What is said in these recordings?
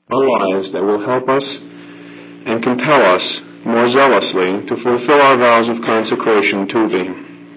our lives that will help us and compel us more zealously to fulfill our vows of consecration to Thee.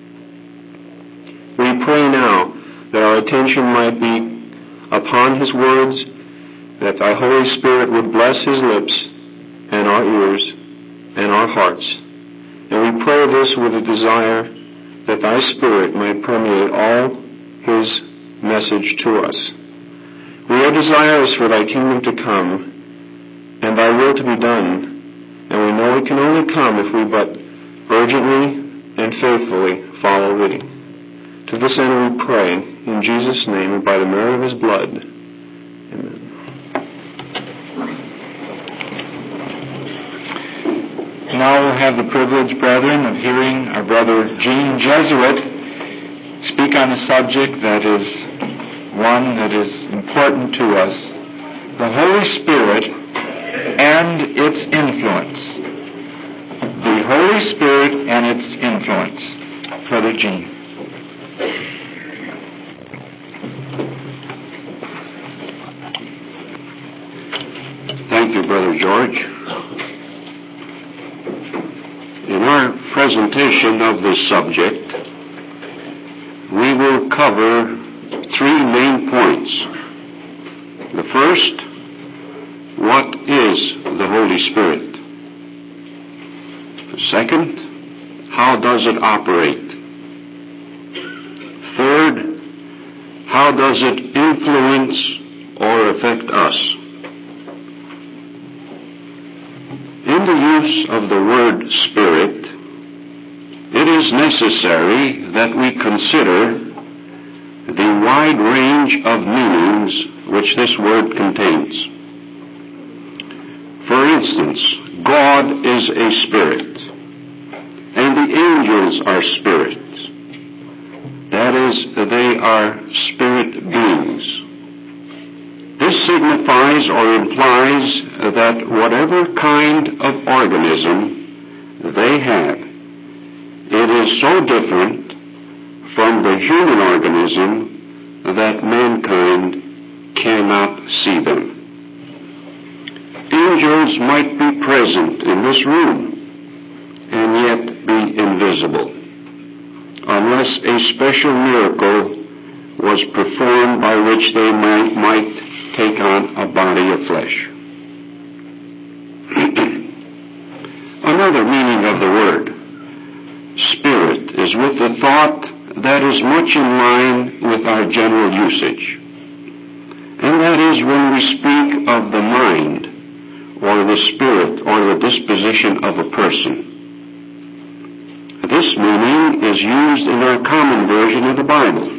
We pray now that our attention might be upon His words, that Thy Holy Spirit would bless His lips and our ears and our hearts. And we pray this with a desire that Thy Spirit might permeate all His message to us. We are desirous for Thy kingdom to come and Thy will to be done, and we know it can only come if we but urgently and faithfully follow Thee. To this end we pray, in Jesus' name and by the merit of His blood. Amen. Now we'll have the privilege, brethren, of hearing our brother Gene Jesuit speak on a subject that is one that is important to us, the Holy Spirit and its influence. The Holy Spirit and its influence. Brother Gene. Thank you, Brother George. In our presentation of this subject, we will cover three main points. The first, what is the Holy Spirit? The second, how does it operate? Third, how does it influence or affect us? In the use of the word Spirit, it is necessary that we consider the wide range of meanings which this word contains. For instance, God is a spirit, and the angels are spirits. That is, they are spirit beings. This signifies or implies that whatever kind of organism they have, it is so different from the human organism that mankind cannot see them. Angels might be present in this room and yet be invisible, unless a special miracle was performed by which they might take on a body of flesh. Another meaning of the word Spirit is with the thought that is much in line with our general usage, and that is when we speak of the mind or the spirit or the disposition of a person. This meaning is used in our common version of the Bible.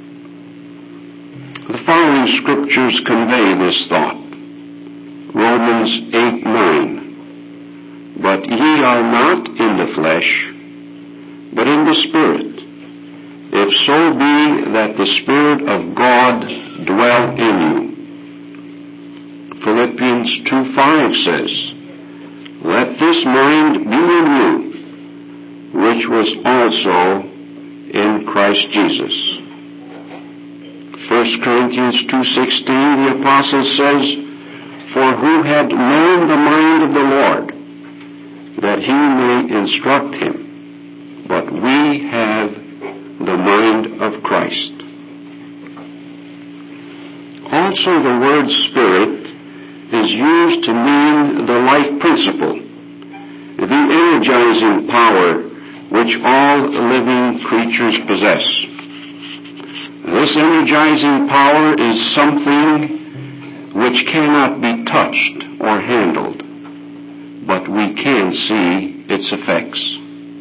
The following scriptures convey this thought. Romans 8:9. But ye are not in the flesh, but in the Spirit, if so be that the Spirit of God dwell in you. Philippians 2:5 says, Let this mind be in you, which was also in Christ Jesus. 1 Corinthians 2:16, the Apostle says, For who had known the mind of the Lord, that he may instruct him? But we have the mind of Christ. Also, the word Spirit is used to mean the life principle, the energizing power which all living creatures possess. This energizing power is something which cannot be touched or handled, but we can see its effects.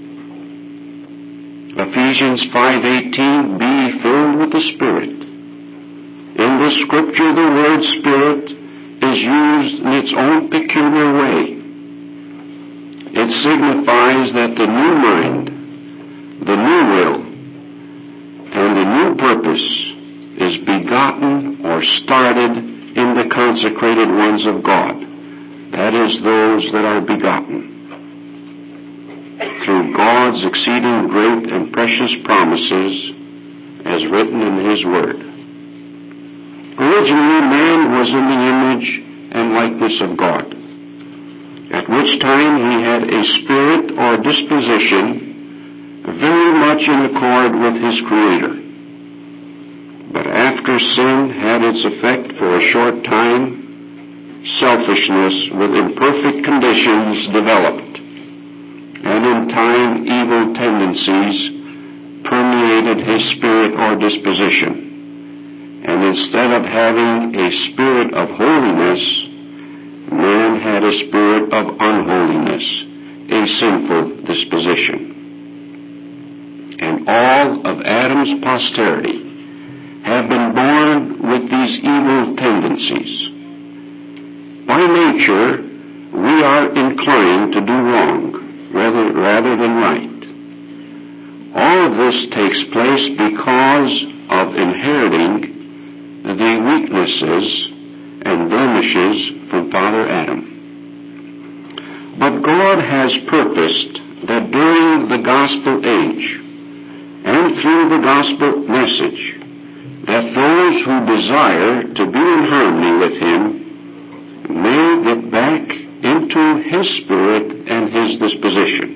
Ephesians 5:18, Be filled with the Spirit. In this scripture, the word Spirit is used in its own peculiar way. It signifies that the new mind, the new will, and the new purpose is begotten or started in the consecrated ones of God. That is, those that are begotten through God's exceeding great and precious promises as written in His Word. Originally, man was in the image and likeness of God, at which time he had a spirit or disposition very much in accord with his Creator. But after sin had its effect for a short time, selfishness with imperfect conditions developed, and in time evil tendencies permeated his spirit or disposition. And instead of having a spirit of holiness, man had a spirit of unholiness, a sinful disposition. And all of Adam's posterity have been born with these evil tendencies. By nature, we are inclined to do wrong rather than right. All of this takes place because of inheriting the weaknesses and blemishes from Father Adam. But God has purposed that during the gospel age and through the gospel message, that those who desire to be in harmony with Him may get back into His spirit and His disposition.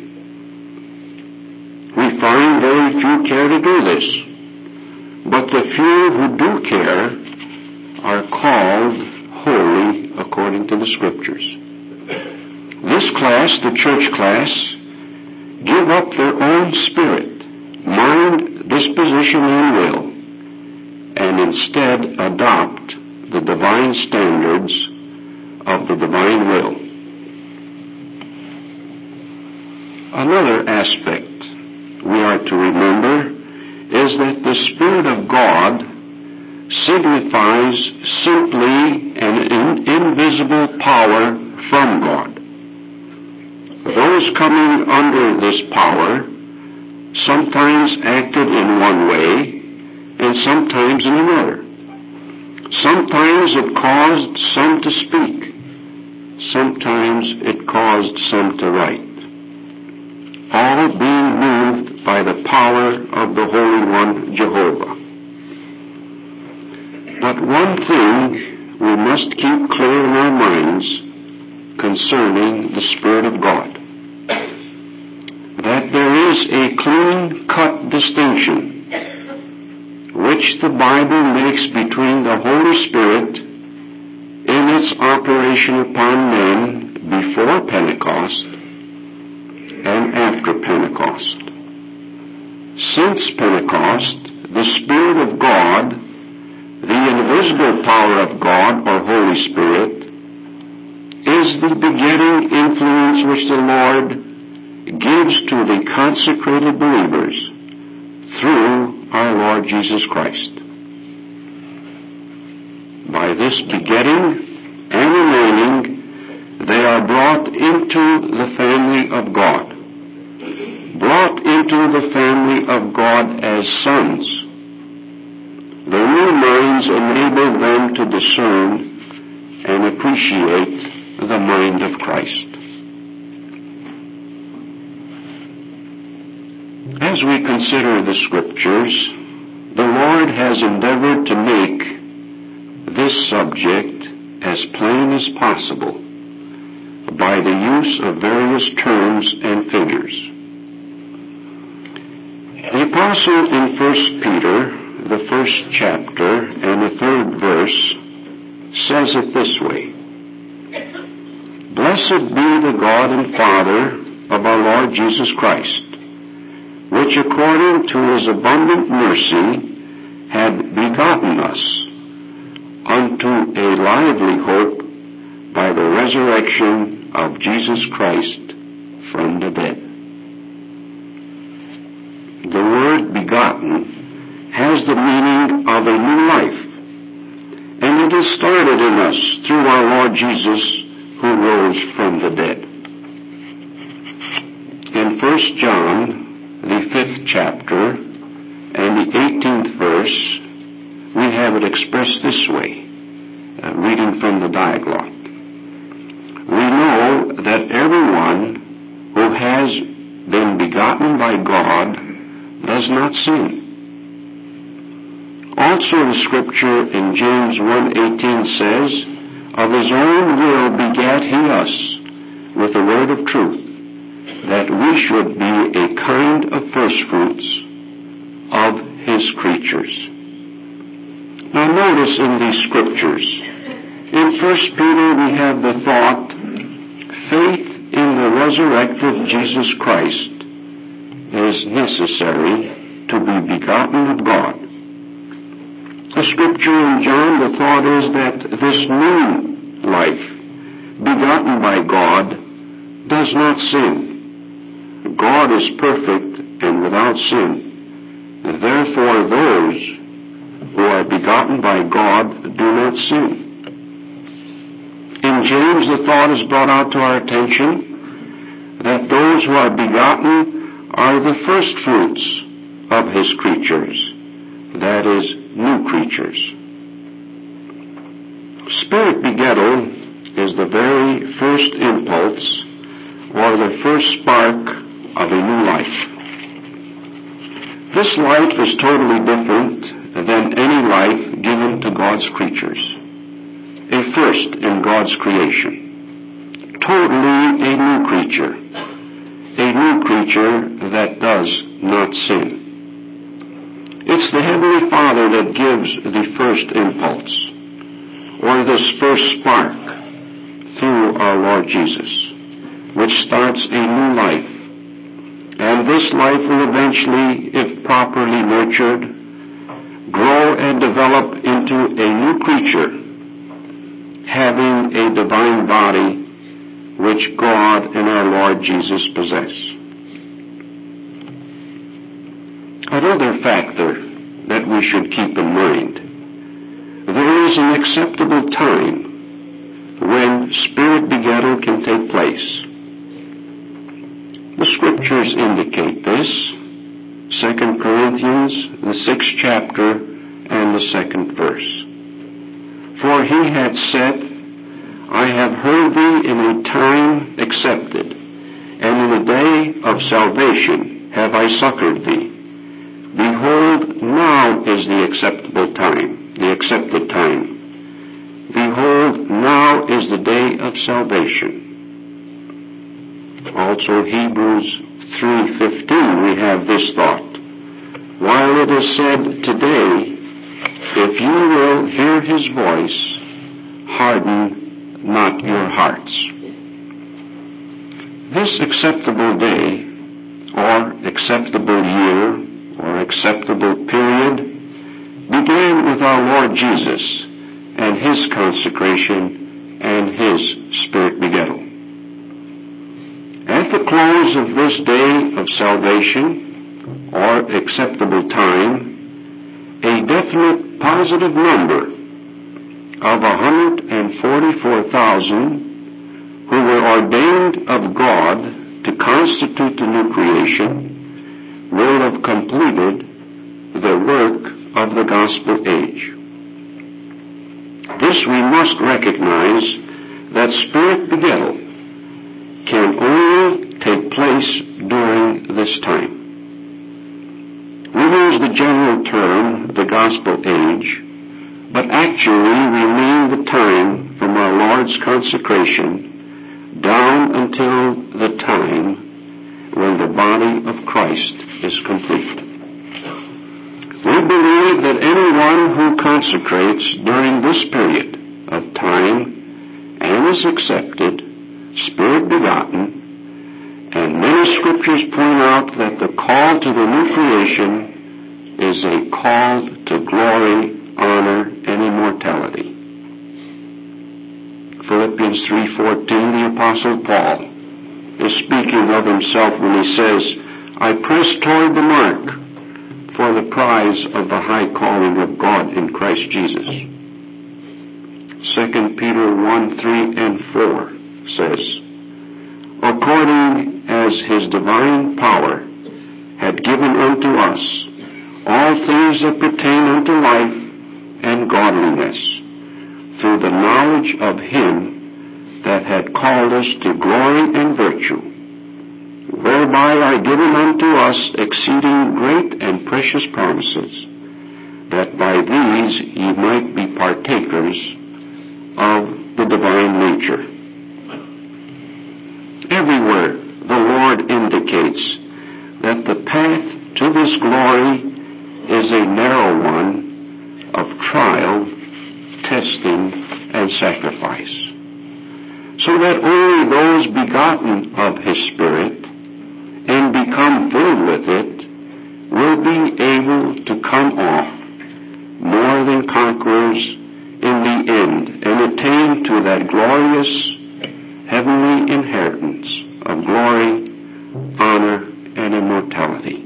We find very few care to do this, but the few who do care are called holy according to the Scriptures. This class, the church class, give up their own spirit, mind, disposition, and will, and instead adopt the divine standards of the divine will. Another aspect we are to remember is that the Spirit of God signifies simply an invisible power from God. Those coming under this power sometimes acted in one way and sometimes in another. Sometimes it caused some to speak. Sometimes it caused some to write. All being moved by the power of the Holy One, Jehovah. But one thing we must keep clear in our minds concerning the Spirit of God. That there is a clean-cut distinction which the Bible makes between the Holy Spirit in its operation upon men before Pentecost and after Pentecost. Since Pentecost, the Spirit of God, the invisible power of God or Holy Spirit, is the begetting influence which the Lord gives to the consecrated believers through our Lord Jesus Christ. By this begetting and remaining, they are brought into the family of God. Brought into the family of God as sons. The new minds enable them to discern and appreciate the mind of Christ. As we consider the Scriptures, the Lord has endeavored to make this subject as plain as possible by the use of various terms and figures. The Apostle in 1 Peter, the 1st chapter and the 3rd verse, says it this way: Blessed be the God and Father of our Lord Jesus Christ, which according to His abundant mercy had begotten us unto a lively hope by the resurrection of Jesus Christ from the dead. The word begotten has the meaning of a new life, and it is started in us through our Lord Jesus, who rose from the dead. In 1 John, the 5th chapter, and the 18th verse, we have it expressed this way, reading from the Diaglott. We know that everyone who has been begotten by God does not sin. Also the Scripture in James 1:18 says, of his own will begat he us with the word of truth, that we should be a kind of firstfruits of his creatures. Now notice in these scriptures, in 1 Peter we have the thought, faith in the resurrected Jesus Christ is necessary to be begotten of God. The scripture in John, the thought is that this new life, begotten by God, does not sin. God is perfect and without sin. Therefore, those who are begotten by God do not sin. In James, the thought is brought out to our attention that those who are begotten are the first fruits of his creatures, that is, new creatures. Spirit begettal is the very first impulse or the first spark of a new life. This life is totally different than any life given to God's creatures. A first in God's creation. Totally a new creature. A new creature that does not sin. It's the Heavenly Father that gives the first impulse, or this first spark, through our Lord Jesus, which starts a new life. And this life will eventually, if properly nurtured, grow and develop into a new creature, having a divine body which God and our Lord Jesus possess. Another factor that we should keep in mind, there is an acceptable time when spirit begettal can take place. The scriptures indicate this. 2 Corinthians, the 6th chapter, and the 2nd verse. For he had said, I have heard thee in a time accepted, and in a day of salvation have I succored thee. Behold, now is the acceptable time, the accepted time. Behold, now is the day of salvation. Also, Hebrews 3:15, we have this thought. While it is said today, if you will hear his voice, harden not your hearts. This acceptable day, or acceptable year, or acceptable period, began with our Lord Jesus and his consecration and his spirit begettal. At the close of this day of salvation, or acceptable time, a definite positive number of 144,000 who were ordained of God to constitute the new creation will have completed the work of the gospel age. This we must recognize, that spirit begettal can only take place during this time. We use the general term, the gospel age, but actually we mean the time from our Lord's consecration down until the time when the body of Christ is complete. We believe that anyone who consecrates during this period of time and is accepted, spirit begotten, and many scriptures point out that the call to the new creation is a call to glory, honor, and immortality. Philippians 3:14, the Apostle Paul is speaking of himself when he says, I press toward the mark for the prize of the high calling of God in Christ Jesus. 2 Peter 1:3 and 4 says, according as his divine power had given unto us all things that pertain unto life and godliness, through the knowledge of him that had called us to glory and virtue, whereby are given unto us exceeding great and precious promises, that by these ye might be partakers of the divine nature. Everywhere the Lord indicates that the path to this glory is a narrow one of trial, testing, and sacrifice, so that only those begotten of His Spirit and become filled with it will be able to come off more than conquerors in the end and attain to that glorious heavenly inheritance of glory, honor, and immortality.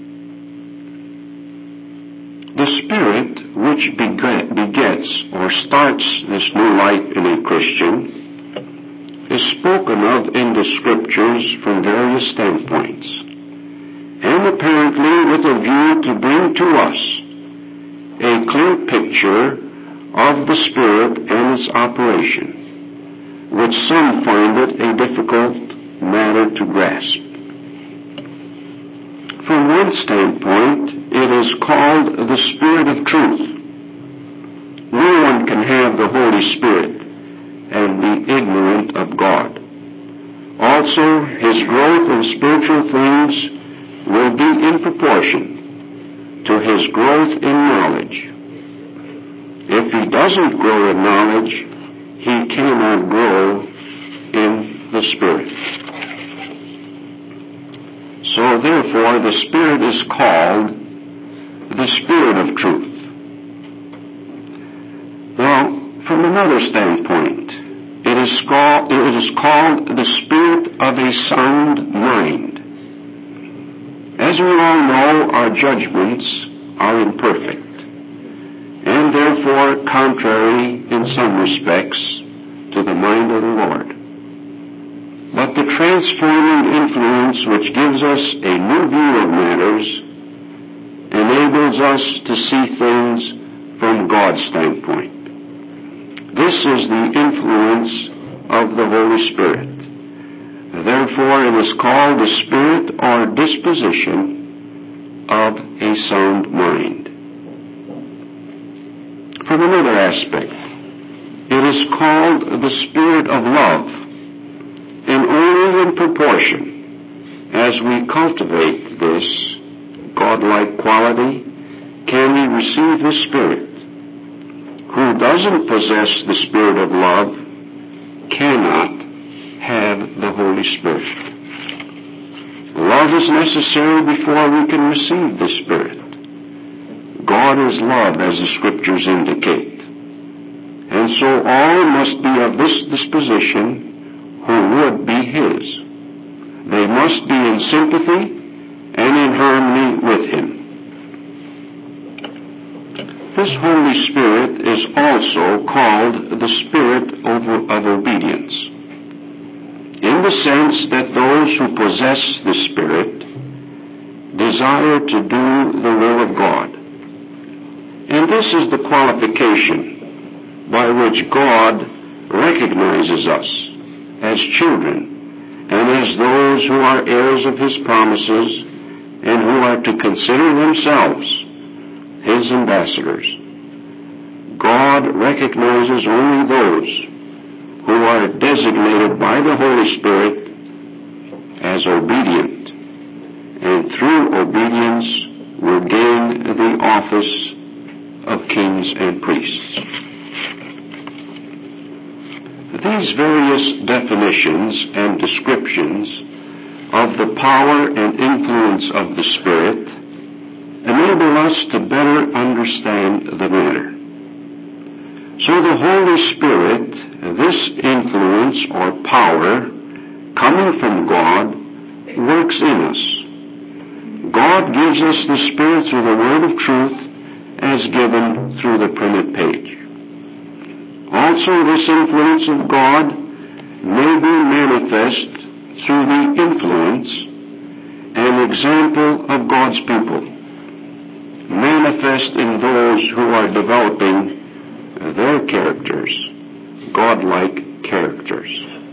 The Spirit which begets or starts this new life in a Christian is spoken of in the Scriptures from various standpoints, and apparently with a view to bring to us a clear picture of the Spirit and its operation, which some find it a difficult matter to grasp. From one standpoint, it is called the Spirit of Truth. No one can have the Holy Spirit and be ignorant of God. Also, His growth in spiritual things will be in proportion to His growth in knowledge. If He doesn't grow in knowledge, He cannot grow in the Spirit. So therefore, the Spirit is called the Spirit of Truth. Now, from another standpoint, it is called the Spirit of a sound mind. As we all know, our judgments are imperfect, and therefore contrary in some respects to the mind of the Lord. But the transforming influence which gives us a new view of matters enables us to see things from God's standpoint. This is the influence of the Holy Spirit. Therefore, it is called the spirit or disposition of a sound mind. From another aspect, it is called the spirit of love, and only in proportion as we cultivate this godlike quality can we receive the Spirit. Who doesn't possess the spirit of love cannot have the Holy Spirit. Love is necessary before we can receive the Spirit. God is love, as the Scriptures indicate. And so all must be of this disposition who would be His. They must be in sympathy and in harmony with Him. This Holy Spirit is also called the Spirit of obedience, in the sense that those who possess the Spirit desire to do the will of God. And this is the qualification by which God recognizes us as children and as those who are heirs of His promises and who are to consider themselves His ambassadors. God recognizes only those who are designated by the Holy Spirit as obedient, and through obedience will gain the office of kings and priests. These various definitions and descriptions of the power and influence of the Spirit enable us to better understand the matter. So the Holy Spirit, this influence or power coming from God, works in us. God gives us the Spirit through the word of truth as given through the printed page. Also, this influence of God may be manifest through the influence and example of God's people, manifest in those who are developing their characters, godlike characters.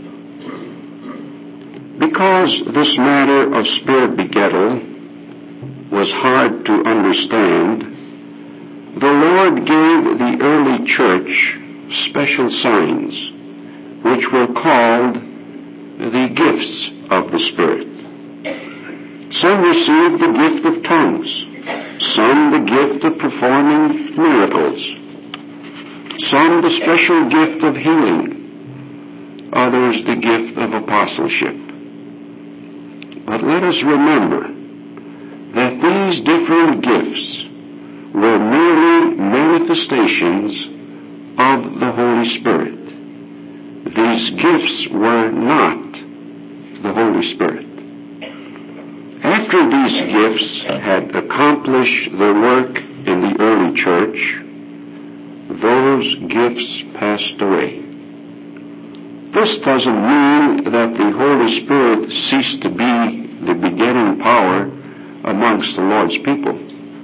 Because this matter of spirit begettal was hard to understand, the Lord gave the early church special signs which were called the gifts of the Spirit. Some received the gift of tongues, some the gift of performing miracles, some the special gift of healing, others the gift of apostleship. But let us remember that these different gifts were merely manifestations of the Holy Spirit. These gifts were not the Holy Spirit. After these gifts had accomplished their work in the early church, those gifts passed away. This doesn't mean that the Holy Spirit ceased to be the begetting power amongst the Lord's people.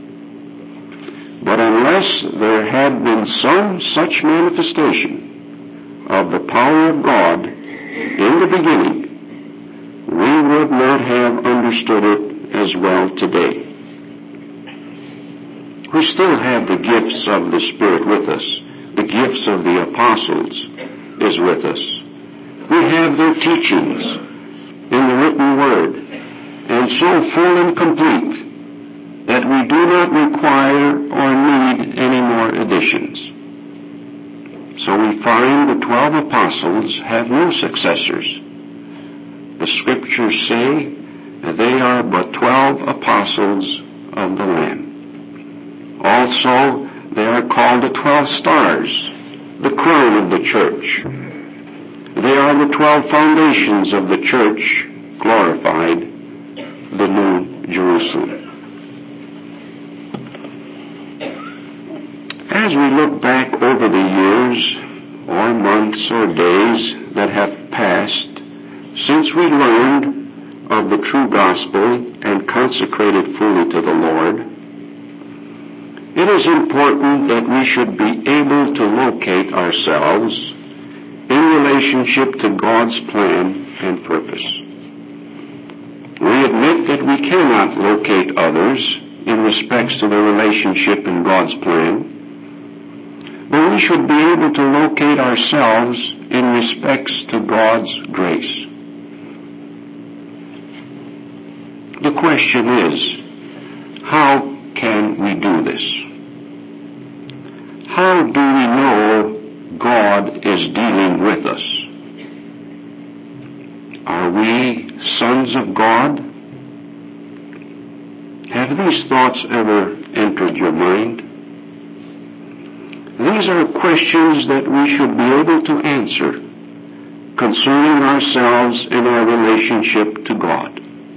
But unless there had been some such manifestation of the power of God in the beginning, we would not have understood it as well today. We still have the gifts of the Spirit with us. The gifts of the apostles is with us. We have their teachings in the written word, and so full and complete that we do not require or need any more additions. So we find the 12 apostles have no successors. The Scriptures say that they are but 12 apostles of the Lamb. Also, they are called the 12 stars, the crown of the church. They are the 12 foundations of the church, glorified, the New Jerusalem. As we look back over the years, or months, or days that have passed since we learned of the true gospel and consecrated fully to the Lord, it is important that we should be able to locate ourselves in relationship to God's plan and purpose. We admit that we cannot locate others in respects to their relationship in God's plan, but we should be able to locate ourselves in respects to God's grace. The question is, how can we do this? How do we know God is dealing with us? Are we sons of God? Have these thoughts ever entered your mind? These are questions that we should be able to answer concerning ourselves and our relationship to God.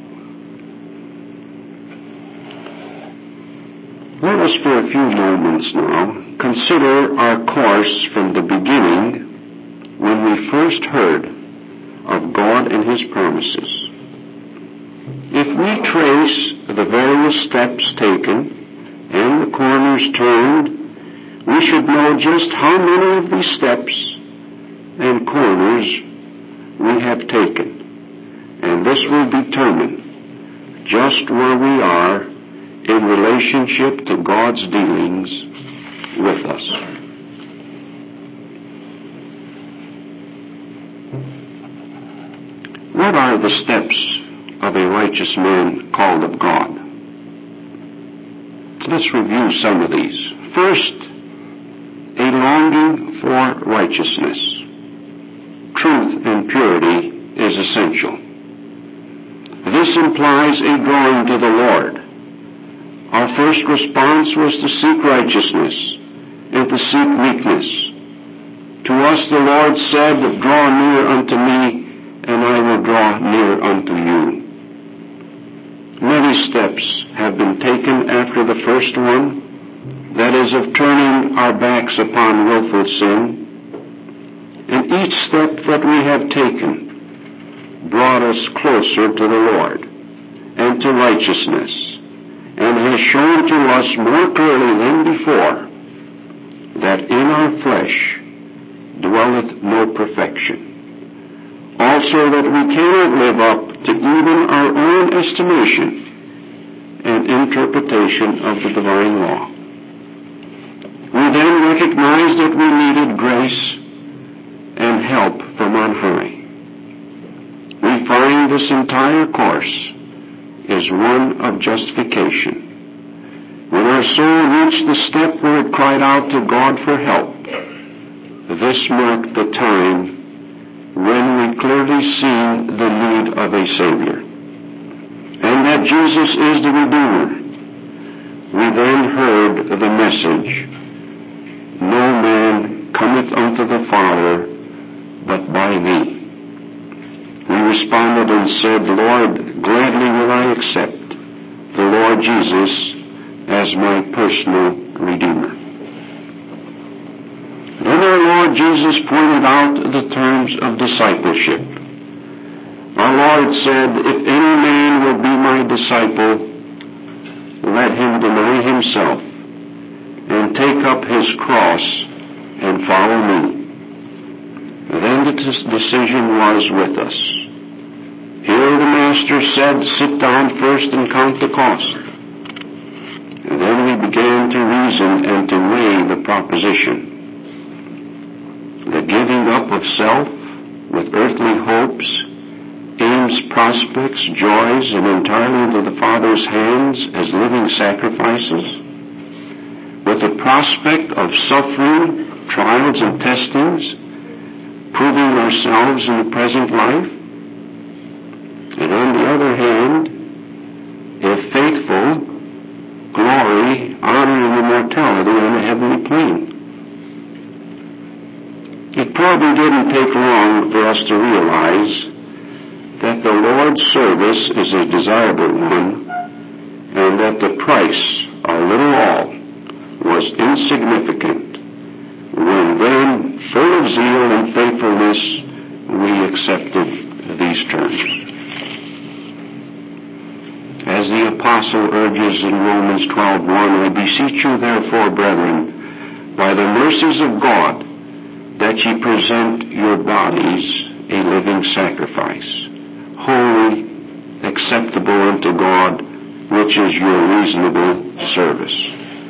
Let us for a few moments now consider our course from the beginning when we first heard of God and His promises. If we trace the various steps taken and the corners turned, we should know just how many of these steps and corners we have taken, and this will determine just where we are in relationship to God's dealings with us. What are the steps of a righteous man called of God? Let's review some of these. First, a longing for righteousness. Truth and purity is essential. This implies a drawing to the Lord. Our first response was to seek righteousness and to seek meekness. To us the Lord said, "Draw near unto me, and I will draw near unto you." Many steps have been taken after the first one, that is, of turning our backs upon willful sin. And each step that we have taken brought us closer to the Lord and to righteousness, and has shown to us more clearly than before that in our flesh dwelleth no perfection. Also that we cannot live up to even our own estimation and interpretation of the divine law. We then recognized that we needed grace and help from from on high. We find this entire course is one of justification. When our soul reached the step where it cried out to God for help, this marked the time when we clearly see the need of a Savior, and that Jesus is the Redeemer. We then heard the message, "No man cometh unto the Father but by me." We responded and said, "Lord, gladly will I accept the Lord Jesus as my personal Redeemer." Then our Lord Jesus pointed out the terms of discipleship. Our Lord said, "If any man will be my disciple, let him deny himself and take up his cross and follow me." Then the decision was with us. Here the Master said, "Sit down first and count the cost." And then we began to reason and to weigh the proposition. The giving up of self with earthly hopes, aims, prospects, joys, and entirely into the Father's hands as living sacrifices, with the prospect of suffering, trials, and testings, proving ourselves in the present life. And on the other hand, if faithful, glory, honor, and immortality on the heavenly plane. It probably didn't take long for us to realize that the Lord's service is a desirable one, and that the price, our little all, was insignificant, when then, full of zeal and faithfulness, we accepted these terms. As the Apostle urges in Romans 12:1, "I beseech you therefore, brethren, by the mercies of God, that ye present your bodies a living sacrifice, holy, acceptable unto God, which is your reasonable service."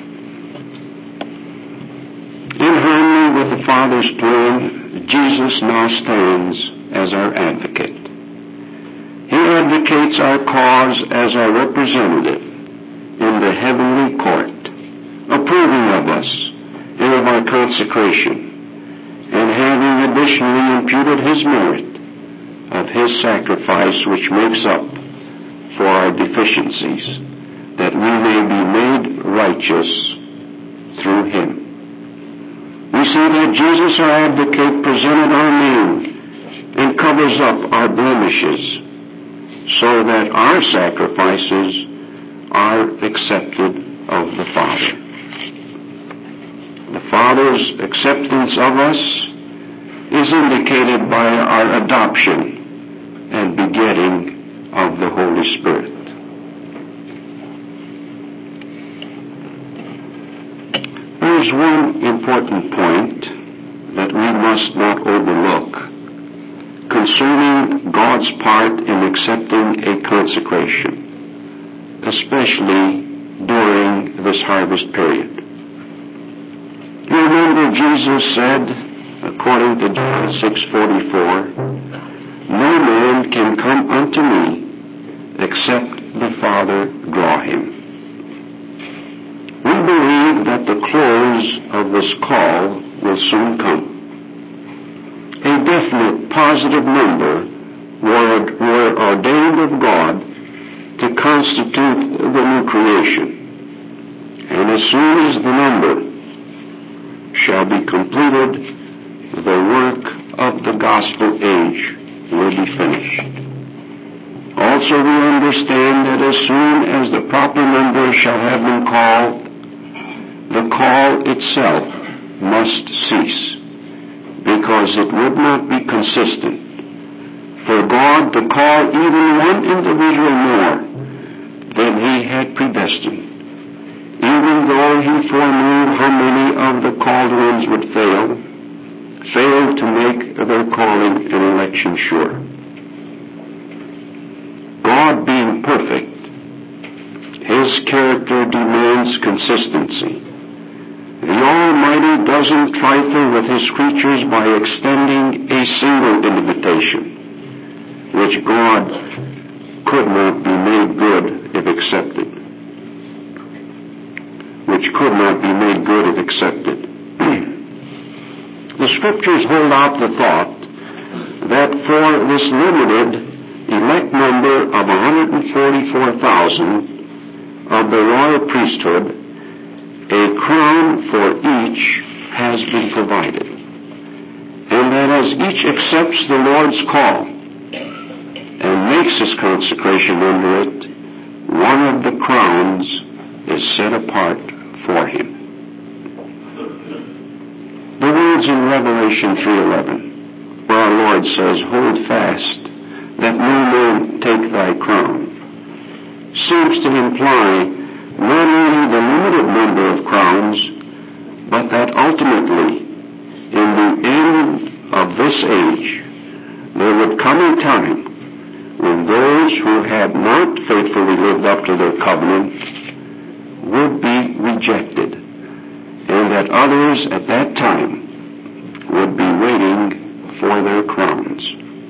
In harmony with the Father's plan, Jesus now stands as our advocate. He advocates our cause as our representative in the heavenly court, approving of us and of our consecration, and having additionally imputed his merit of his sacrifice, which makes up for our deficiencies, that we may be made righteous through him. We see that Jesus, our advocate, presented our name and covers up our blemishes, so that our sacrifices are accepted of the Father. The Father's acceptance of us is indicated by our adoption and begetting of the Holy Spirit. There is one important point that we must not overlook concerning God's part in accepting a consecration, especially during this harvest period. You remember Jesus said, according to John 6:44, "No man can come unto me except the Father draw him." We believe that the close of this call will soon come. A definite positive number were ordained of God to constitute the new creation. And as soon as the number shall be completed, the work of the gospel age will be finished. Also, we understand that as soon as the proper number shall have been called, the call itself must cease, because it would not be consistent for God to call even one individual more than he had predestined, even though he foreknew how many of the called ones would failed to make their calling and election sure. God being perfect, his character demands consistency, The Almighty doesn't trifle with His creatures by extending a single invitation, which God could not be made good if accepted. The Scriptures hold out the thought that for this limited elect number of 144,000 of the royal priesthood, a crown for each has been provided. And that as each accepts the Lord's call and makes his consecration under it, one of the crowns is set apart for him. The words in Revelation 3:11, where our Lord says, "Hold fast, that no man take thy crown," seems to imply not only the limited number of crowns, but that ultimately, in the end of this age, there would come a time when those who had not faithfully lived up to their covenant would be rejected, and that others at that time would be waiting for their crowns.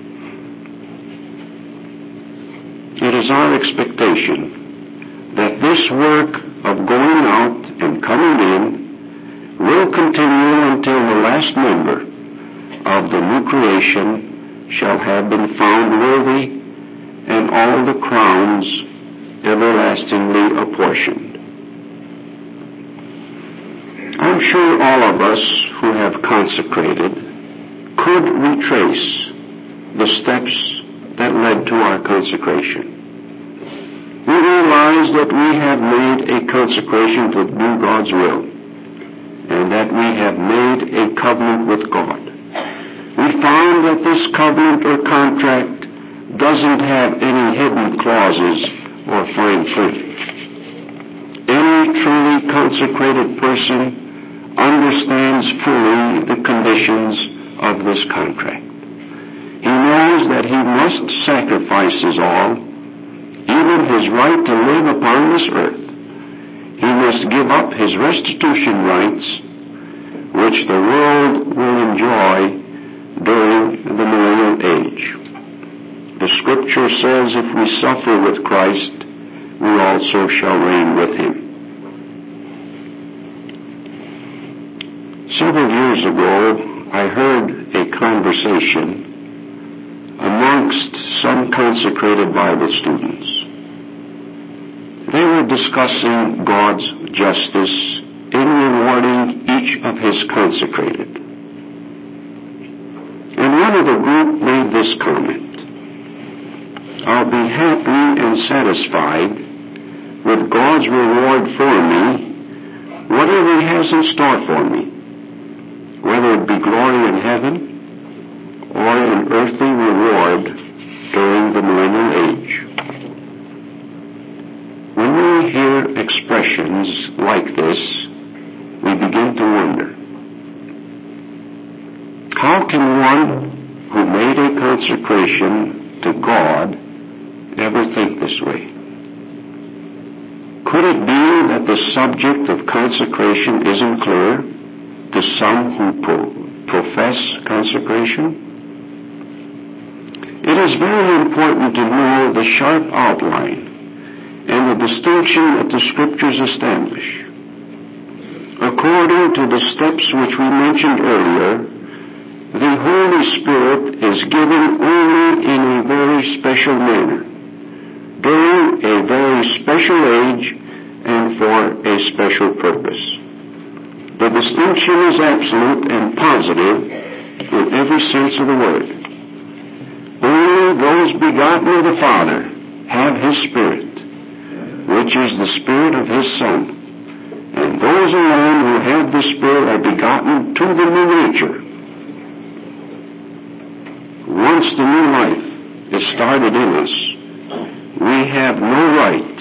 It is our expectation that this work of going out and coming in will continue until the last member of the new creation shall have been found worthy and all the crowns everlastingly apportioned. I'm sure all of us who have consecrated could retrace the steps that led to our consecration. We realize that we have made a consecration to do God's will, and that we have made a covenant with God. We found that this covenant or contract doesn't have any hidden clauses or fine print. Any truly consecrated person understands fully the conditions of this contract. He knows that he must sacrifice his all, even his right to live upon this earth. He must give up his restitution rights, which the world will enjoy during the millennial age. The Scripture says, if we suffer with Christ, we also shall reign with him. Several years ago, I heard a conversation amongst some consecrated Bible students. They were discussing God's justice in rewarding each of his consecrated. And one of the group made this comment: "I'll be happy and satisfied with God's reward for me, whatever he has in store for me, whether it be glory in heaven or an earthly reward during the millennial age." When we hear expressions like this, we begin to wonder, how can one who made a consecration to God ever think this way? Could it be that the subject of consecration isn't clear to some who profess consecration? It is very important to know the sharp outline and the distinction that the Scriptures establish. According to the steps which we mentioned earlier, the Holy Spirit is given only in a very special manner, during a very special age, and for a special purpose. The distinction is absolute and positive in every sense of the word. Only those begotten of the Father have his Spirit, which is the Spirit of his Son. And those alone who have the Spirit are begotten to the new nature. Once the new life is started in us, we have no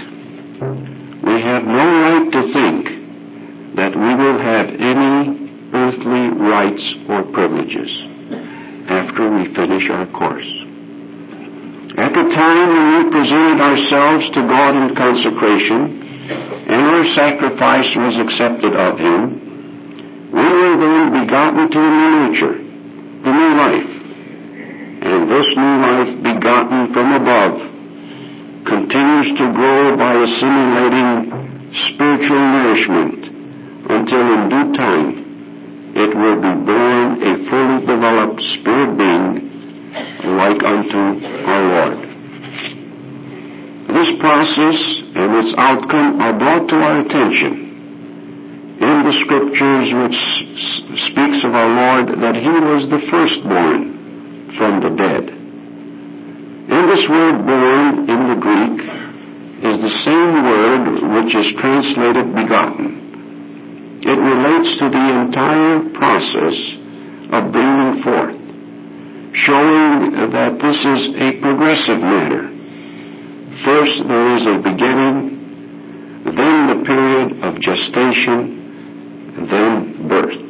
right to think that we will have any earthly rights or privileges after we finish our course. At the time when we presented ourselves to God in consecration, and our sacrifice was accepted of him, We were then begotten to a new nature, the new life. And this new life, begotten from above, continues to grow by assimilating spiritual nourishment until in due time it will be born a fully developed spirit being like unto our Lord. This process and its outcome are brought to our attention in the Scriptures, which speaks of our Lord that He was the firstborn from the dead. And this word born in the Greek is the same word which is translated begotten. It relates to the entire process of bringing forth, showing that this is a progressive matter. First there is a beginning, then the period of gestation, then birth.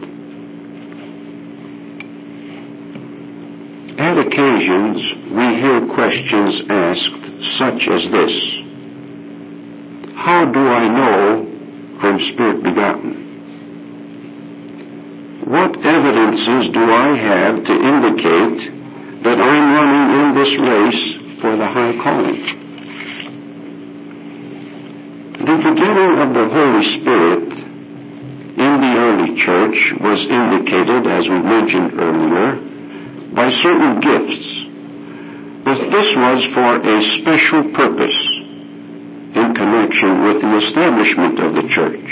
At occasions, we hear questions asked such as this: how do I know I'm spirit begotten? What evidences do I have to indicate that I'm running in this race for the high calling? The beginning of the Holy Spirit in the early church was indicated, as we mentioned earlier, by certain gifts. But this was for a special purpose in connection with the establishment of the church.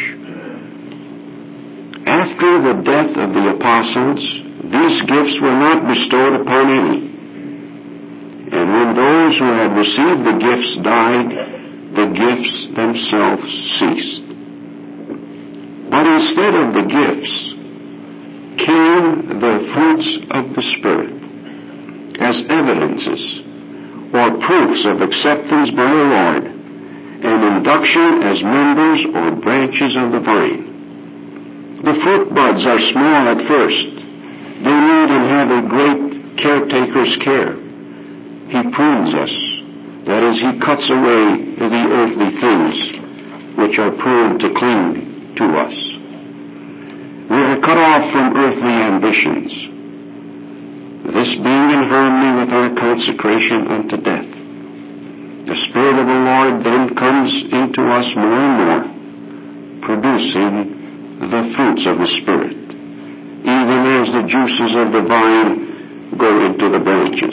After the death of the apostles, these gifts were not bestowed upon any. And when those who had received the gifts died, the gifts themselves ceased. But instead of the gifts came the fruits of the Spirit as evidences or proofs of acceptance by the Lord and induction as members or branches of the vine. The fruit buds are small at first. They need and have a great caretaker's care. He prunes us. That is, He cuts away the earthly things which are prone to cling to us. We are cut off from earthly ambitions, this being in harmony with our consecration unto death. The Spirit of the Lord then comes into us more and more, producing the fruits of the Spirit, even as the juices of the vine go into the branches.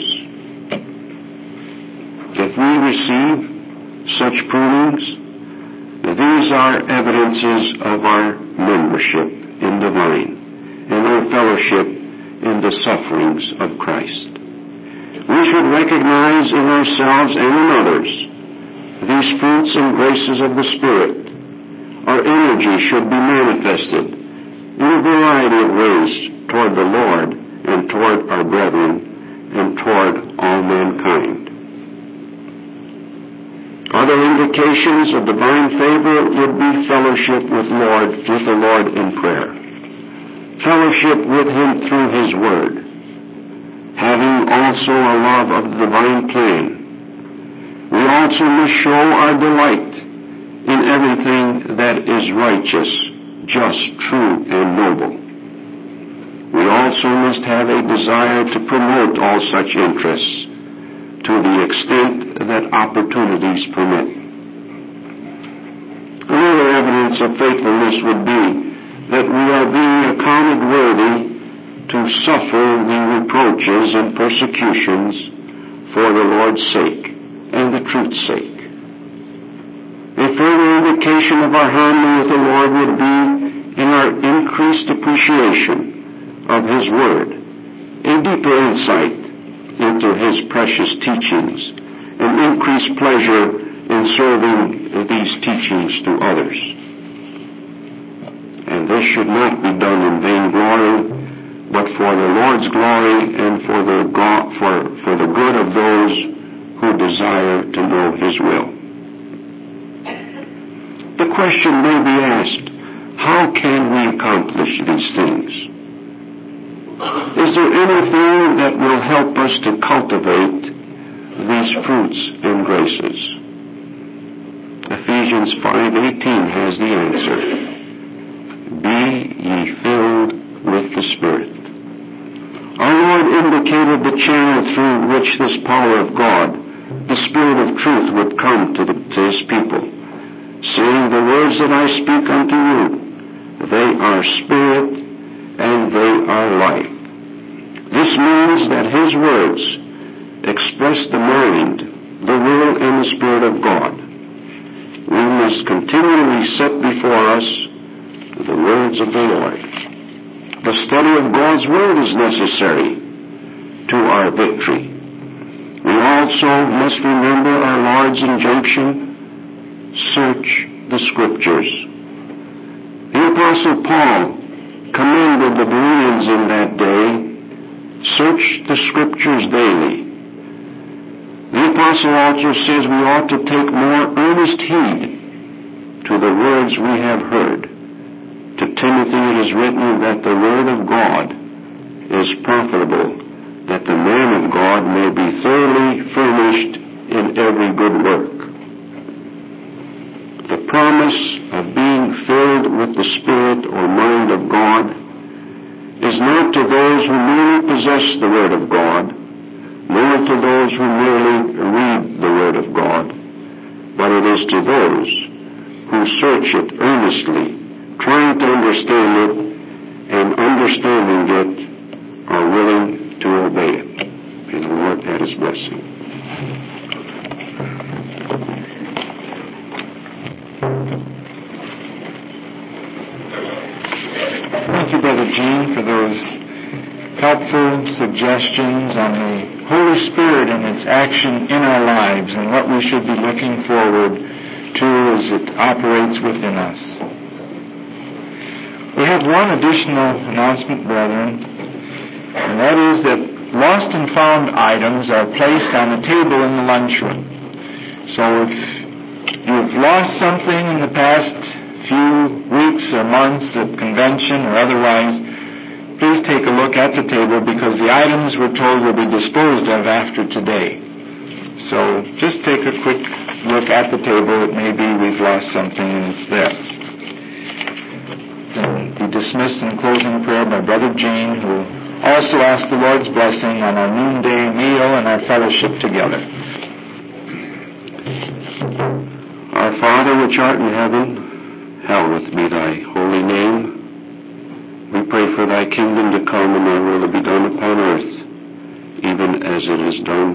If we receive such prunings, these are evidences of our membership in the vine and our fellowship in the sufferings of Christ. We should recognize in ourselves and in others these fruits and graces of the Spirit. Our energy should be manifested in a variety of ways toward the Lord and toward our brethren and toward all mankind. Other indications of divine favor would be fellowship with the Lord in prayer, fellowship with Him through His Word, having also a love of the divine plan. We also must show our delight in everything that is righteous, just, true, and noble. We also must have a desire to promote all such interests to the extent that opportunities permit. Another evidence of faithfulness would be that we are being accounted worthy to suffer the reproaches and persecutions for the Lord's sake and the truth's sake. A further indication of our harmony with the Lord would be in our increased appreciation of His Word, a deeper insight into His precious teachings, and increased pleasure in serving these teachings to others. And this should not be done in vainglory, but for the Lord's glory and for the good of those who desire to know His will. The question may be asked, how can we accomplish these things? Is there anything that will help us to cultivate these fruits and graces? Ephesians 5:18 has the answer. Be ye filled indicated the channel through which this power of God, the Spirit of truth, would come to His people, saying, "The words that I speak unto you, they are spirit and they are life." This means that His words express the mind, the will, and the Spirit of God. We must continually set before us the words of the Lord. The study of God's Word is necessary to our victory. We also must remember our Lord's injunction, search the Scriptures. The Apostle Paul commanded the Bereans in that day, search the Scriptures daily. The Apostle also says we ought to take more earnest heed to the words we have heard. To Timothy it is written that the Word of God is profitable, that the man of God may be thoroughly furnished in every good work. The promise of being filled with the Spirit or mind of God is not to those who merely possess the Word of God, nor to those who merely read the Word of God, but it is to those who search it earnestly, trying to understand it, and understanding it, are willing to obey it. May the Lord add His blessing. Thank you, Brother Gene, for those helpful suggestions on the Holy Spirit and its action in our lives and what we should be looking forward to as it operates within us. We have one additional announcement, brethren, and that is that lost and found items are placed on the table in the lunchroom. So if you've lost something in the past few weeks or months at convention or otherwise, please take a look at the table, because the items we're told will be disposed of after today. So just take a quick look at the table. It may be we've lost something and it's there. Be dismissed in closing prayer by Brother Gene, who also asked the Lord's blessing on our noonday meal and our fellowship together. Our Father which art in heaven, hallowed be thy holy name. We pray for thy kingdom to come and thy will to be done upon earth, even as it is done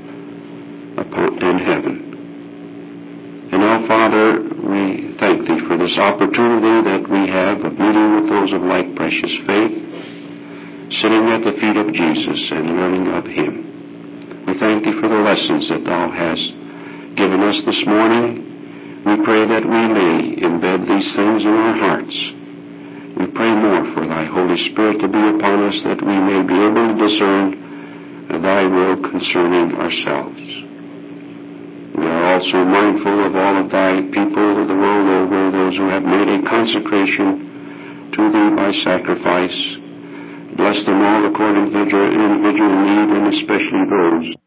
in heaven. And now, Father, we thank thee for this opportunity that we have of meeting with those of like precious faith, sitting at the feet of Jesus and learning of Him. We thank thee for the lessons that thou hast given us this morning. We pray that we may embed these things in our hearts. We pray more for thy Holy Spirit to be upon us, that we may be able to discern thy will concerning ourselves. We are also mindful of all of thy people the world over, those who have made a consecration to thee by sacrifice. Bless them all according to their individual need, and especially those